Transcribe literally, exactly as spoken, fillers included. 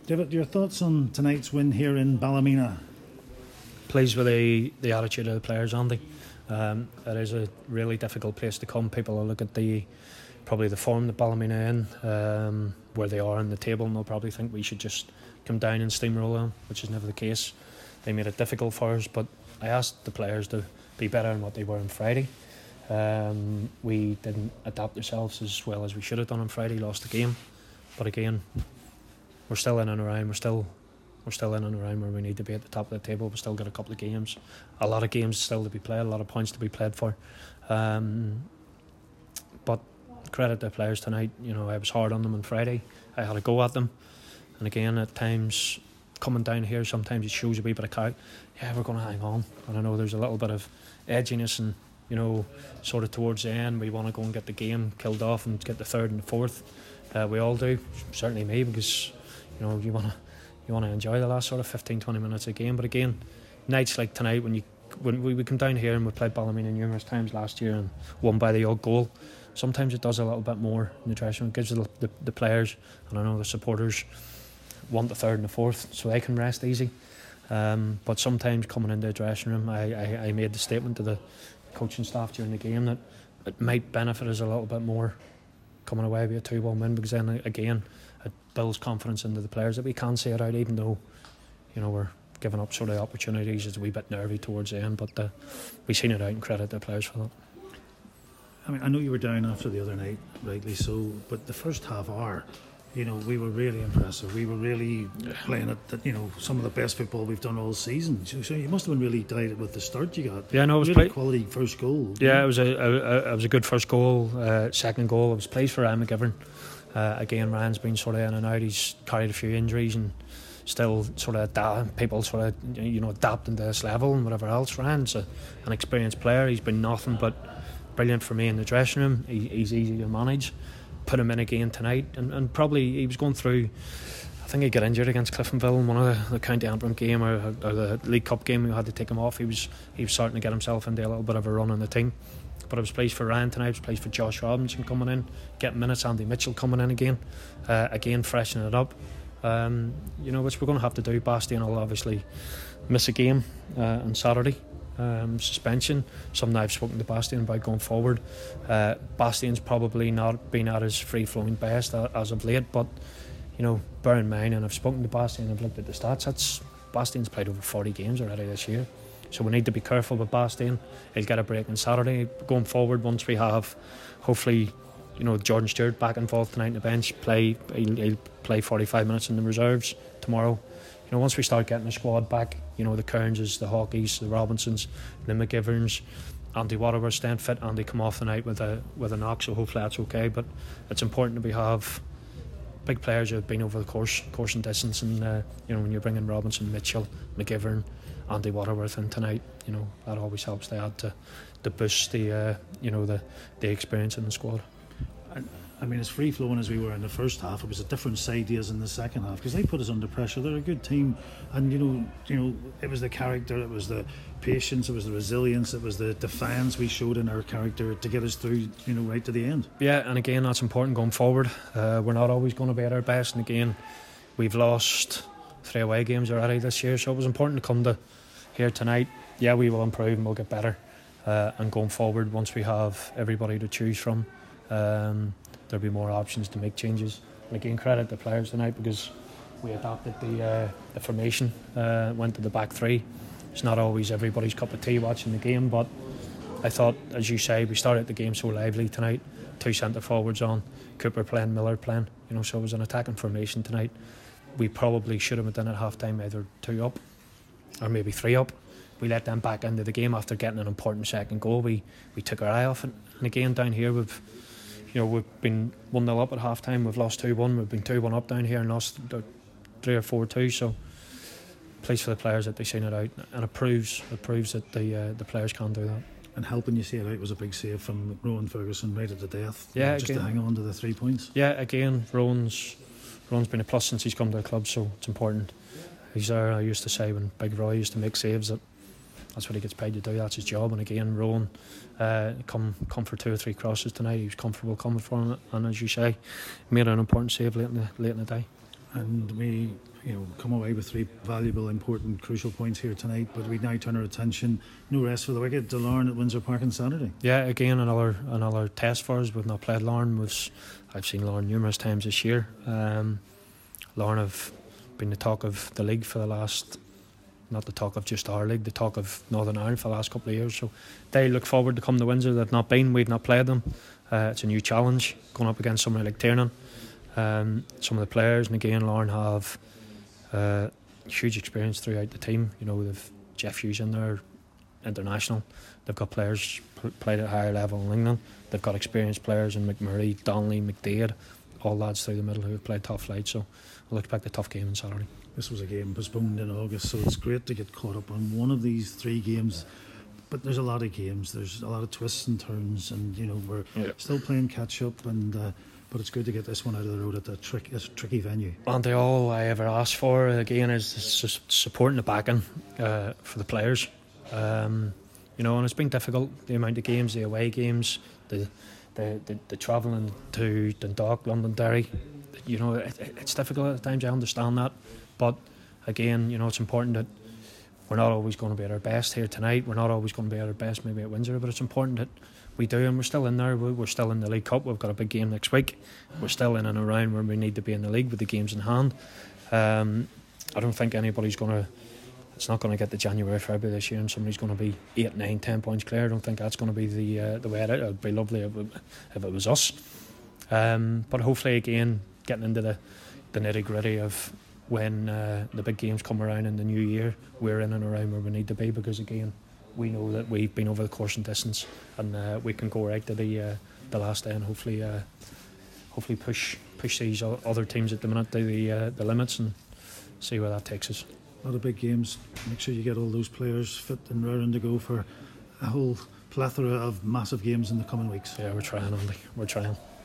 David, your thoughts on tonight's win here in Ballymena? Pleased with the, the attitude of the players, Andy. Um, it is a really difficult place to come. People will look at the probably the form that Ballymena in, um, where they are in the table, and they'll probably think we should just come down and steamroll them, which is never the case. They made it difficult for us, but I asked the players to be better than what they were on Friday. Um, we didn't adapt ourselves as well as we should have done on Friday, lost the game. But again, we're still in and around, we're still we're still in and around where we need to be at the top of the table. We've still got a couple of games, a lot of games still to be played, a lot of points to be played for. Um, but credit the players tonight. You know, I was hard on them on Friday. I had a go at them, and again at times coming down here, sometimes it shows a wee bit of character. Yeah, we're going to hang on, and I know there's a little bit of edginess, and you know, sort of towards the end, we want to go and get the game killed off and get the third and the fourth. Uh, we all do, certainly me, because you know you want to you want to enjoy the last sort of fifteen, twenty minutes of the game. But again, nights like tonight, when you when we, we come down here and we played Ballymena numerous times last year and won by the odd goal, sometimes it does a little bit more in the dressing room. It gives the, the, the players, and I know the supporters, want the third and the fourth so they can rest easy. Um, but sometimes coming into the dressing room, I, I, I made the statement to the coaching staff during the game that it might benefit us a little bit more coming away with a two one win, because then again it builds confidence into the players that we can see it out, even though you know we're giving up sort of opportunities. It's a wee bit nervy towards the end, but uh, we've seen it out and credit the players for that. I mean, I know you were down after the other night, rightly so, but the first half hour, you know, we were really impressive. We were really playing at, you know, some of the best football we've done all season. So, so you must have been really delighted with the start you got. Yeah, no, it was really play- quality first goal. Yeah, it was a, a, a it was a good first goal. Uh, second goal, it was plays for Ryan McGivern. Uh, again, Ryan's been sort of in and out. He's carried a few injuries and still sort of adapt, people sort of you know adapting to this level and whatever else. Ryan's a, an experienced player. He's been nothing but brilliant for me in the dressing room. He, he's easy to manage. Put him in again tonight, and, and probably he was going through, I think he got injured against Cliftonville in one of the, the County Antrim game or, or the League Cup game. We had to take him off. He was he was starting to get himself into a little bit of a run on the team. But I was pleased for Ryan tonight. I was pleased for Josh Robinson coming in, getting minutes. Andy Mitchell coming in again, uh, again freshening it up. Um, you know, which we're going to have to do. Bastien will obviously miss a game uh, on Saturday. Um, suspension, something I've spoken to Bastien about going forward. uh, Bastien's probably not been at his free-flowing best as of late, but you know, bear in mind, and I've spoken to Bastien, I've looked at the stats, that's Bastien's played over forty games already this year, so we need to be careful with Bastien. He'll get a break on Saturday. Going forward, once we have hopefully you know Jordan Stewart back involved tonight on the bench, play he'll, he'll play forty-five minutes in the reserves tomorrow. You know, once we start getting the squad back, you know, the Kearnses, the Hawkeys, the Robinsons, the McGiverns, Andy Waterworth staying fit. Andy come off the night with a with a knock, so hopefully that's okay. But it's important that we have big players who have been over the course, course and distance, and uh, you know, when you're bringing Robinson, Mitchell, McGivern, Andy Waterworth in tonight, you know, that always helps to add to, to boost the uh, you know the the experience in the squad. And, I mean, as free flowing as we were in the first half, it was a different side to us in the second half, because they put us under pressure. They're a good team, and you know, you know, it was the character, it was the patience, it was the resilience, it was the defiance we showed in our character to get us through, you know, right to the end. Yeah, and again, that's important going forward. Uh, we're not always going to be at our best, and again, we've lost three away games already this year, so it was important to come to here tonight. Yeah, we will improve and we'll get better. Uh, and going forward, once we have everybody to choose from, um, there'll be more options to make changes. And again, credit the players tonight, because we adapted the uh, the formation, uh, went to the back three. It's not always everybody's cup of tea watching the game, but I thought, as you say, we started the game so lively tonight. Two centre forwards on, Cooper playing, Miller playing. You know, so it was an attacking formation tonight. We probably should have done at half time either two up or maybe three up. We let them back into the game after getting an important second goal. We we took our eye off it. And again, down here we've you know we've been one nil up at half time. We've lost two one. We've been two one up down here and lost three or four two. So pleased for the players that they've seen it out, and it proves it proves that the uh, the players can do that. And helping you see it out was a big save from Rowan Ferguson right at the death. Yeah, you know, just again, to hang on to the three points. Yeah, again, Rowan's Rowan's been a plus since he's come to the club, so it's important. He's there. I used to say when Big Roy used to make saves that that's what he gets paid to do. That's his job. And again, Rowan uh, come come for two or three crosses tonight. He was comfortable coming for him, and as you say, made an important save late in the late in the day. and we, you know, come away with three valuable, important, crucial points here tonight. But we now turn our attention, no rest for the wicked, to Larne at Windsor Park on Saturday. Yeah, again another another test for us. We've not played Larne. We've, I've seen Larne numerous times this year. Um, Larne have been the talk of the league for the last, not the talk of just our league, the talk of Northern Ireland for the last couple of years. So they look forward to come to Windsor. They've not been, we've not played them. Uh, it's a new challenge going up against somebody like Tiernan. Um, some of the players, and again Larne have uh, huge experience throughout the team. You know, they've Jeff Hughes in there, international. They've got players p- played at a higher level in England. They've got experienced players in McMurray, Donnelly, McDade, all lads through the middle who have played top flight. So we'll expect a tough game on Saturday. This was a game postponed in August, so it's great to get caught up on one of these three games. But there's a lot of games, there's a lot of twists and turns, and you know we're yeah. still playing catch up. And uh, but it's good to get this one out of the road at a tricky, a tricky venue. And all I ever ask for again is just support and the backing uh, for the players. Um, you know, and it's been difficult, the amount of games, the away games, the the the, the travelling to Dundalk, Londonderry. You know, it, it's difficult at times. I understand that, but again, you know, it's important that we're not always going to be at our best here tonight. We're not always going to be at our best maybe at Windsor, but it's important that we do, and we're still in there. We're still in the League Cup. We've got a big game next week. We're still in and around where we need to be in the league with the games in hand. Um, I don't think anybody's going to. It's not going to get to January, February this year, and somebody's going to be eight, nine, ten points clear. I don't think that's going to be the uh, the way it is. It'd be lovely if it, if it was us. Um, but hopefully, again, getting into the the nitty gritty of when uh, the big games come around in the new year, we're in and around where we need to be, because again, we know that we've been over the course and distance, and uh, we can go right to the uh, the last day, and hopefully uh, hopefully push push these other teams at the minute to the uh, the limits and see where that takes us. A lot of big games. Make sure you get all those players fit and raring to go for a whole plethora of massive games in the coming weeks. Yeah, we're trying, Andy. We're trying.